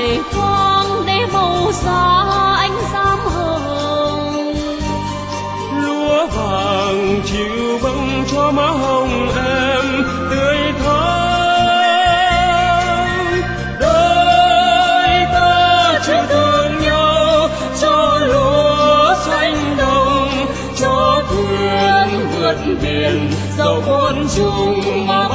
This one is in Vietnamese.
vẻ vang để màu xa anh dám hồng. Lúa vàng chiều bâng cho má hồng em tươi thắm. Đôi ta chưa thương nhau, cho lúa xanh đồng, cho thuyền vượt biển dẫu muôn trùng